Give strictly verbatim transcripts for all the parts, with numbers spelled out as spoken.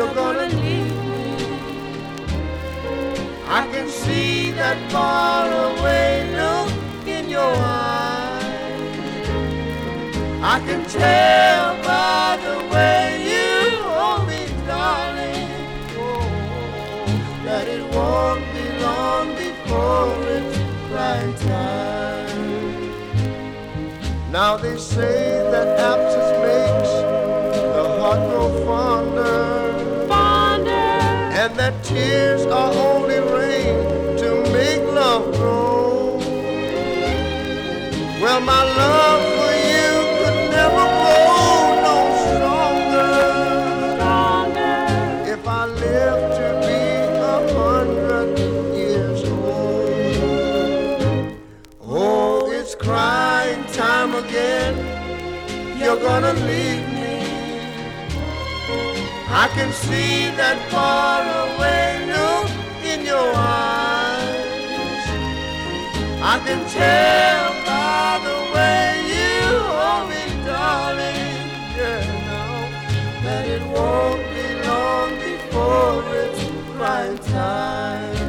you're gonna leave me. I can see that faraway look in your eyes. I can tell by the way you hold me, darling, oh, that it won't be long before it's crying time. Now they say that absence makes the heart grow fonder, Fonder. and that tears are only rain to make love grow. Well, my love for you could never grow no stronger, Stronger. if I live to be a hundred years old. Oh, it's crying time again, you're gonna leave me. I can see that faraway look in your eyes. I can tell by the way you hold me, darling, yeah, now, that it won't be long before it's crying time.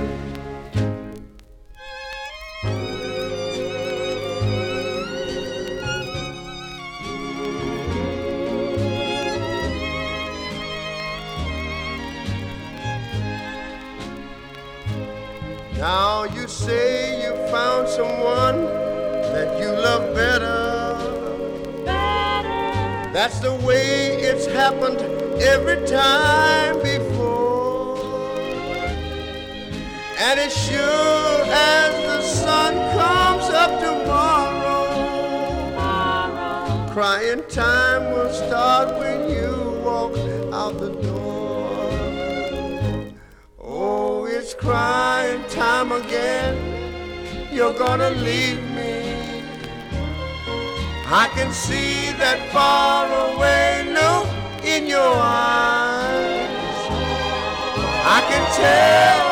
Now you say you found someone that you love better. Better. That's the way it's happened every time before. And as sure as the sun comes up tomorrow, Tomorrow. crying time will start when you walk out the door. Oh, it's crying time again, you're gonna leave me. I can see that faraway look in your eyes. I can tell